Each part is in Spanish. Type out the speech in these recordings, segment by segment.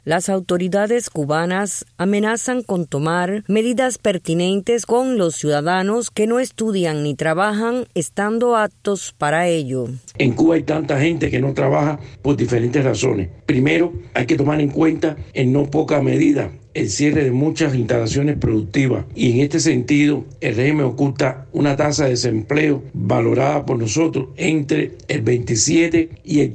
Las autoridades cubanas amenazan con tomar medidas pertinentes con los ciudadanos que no estudian ni trabajan, estando aptos para ello. En Cuba hay tanta gente que no trabaja por diferentes razones. Primero, hay que tomar en cuenta, en no poca medida, el cierre de muchas instalaciones productivas, y en este sentido el régimen oculta una tasa de desempleo valorada por nosotros entre el 27 y el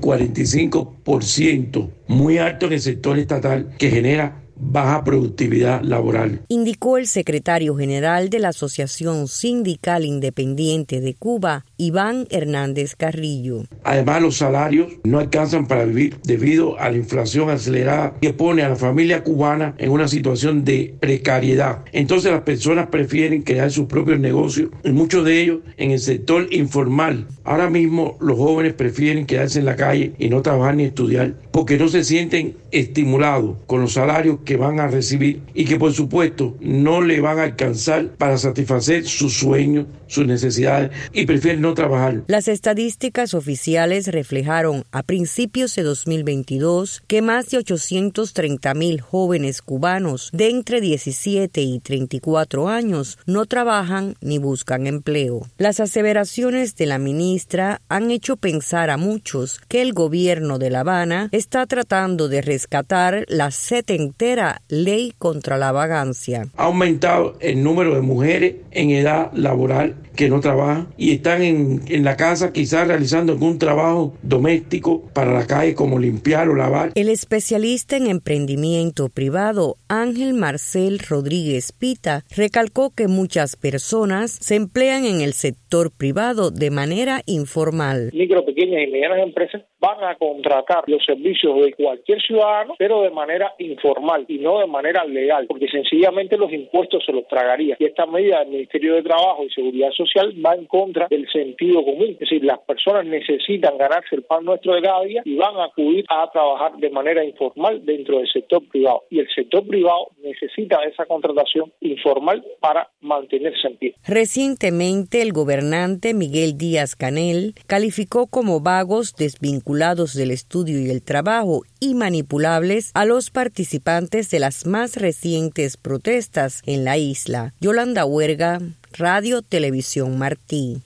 45%, muy alto en el sector estatal, que genera baja productividad laboral. Indicó el secretario general de la Asociación Sindical Independiente de Cuba, Iván Hernández Carrillo. Además, los salarios no alcanzan para vivir debido a la inflación acelerada que pone a la familia cubana en una situación de precariedad. Entonces las personas prefieren crear sus propios negocios, y muchos de ellos en el sector informal. Ahora mismo los jóvenes prefieren quedarse en la calle y no trabajar ni estudiar porque no se sienten estimulados con los salarios que van a recibir y que por supuesto no le van a alcanzar para satisfacer sus sueños, sus necesidades, y prefieren no trabajar. Las estadísticas oficiales reflejaron a principios de 2022 que más de 830,000 jóvenes cubanos de entre 17 y 34 años no trabajan ni buscan empleo. Las aseveraciones de la ministra han hecho pensar a muchos que el gobierno de La Habana está tratando de rescatar la setentera ley contra la vagancia. Ha aumentado el número de mujeres en edad laboral que no trabajan y están en la casa quizás realizando algún trabajo doméstico para la calle, como limpiar o lavar. El especialista en emprendimiento privado Ángel Marcel Rodríguez Pita recalcó que muchas personas se emplean en el sector privado de manera informal. Micro, pequeñas y medianas empresas van a contratar los servicios de cualquier ciudadano, pero de manera informal y no de manera legal, porque sencillamente los impuestos se los tragaría. Y esta medida del Ministerio de Trabajo y Seguridad Social va en contra del sentido común. Es decir, las personas necesitan ganarse el pan nuestro de cada día y van a acudir a trabajar de manera informal dentro del sector privado. Y el sector privado necesita esa contratación informal para mantenerse en pie. Recientemente, el gobernante Miguel Díaz-Canel calificó como vagos, desvinculados del estudio y el trabajo y manipulables a los participantes de las más recientes protestas en la isla. Yolanda Huerga, Radio Televisión Martí.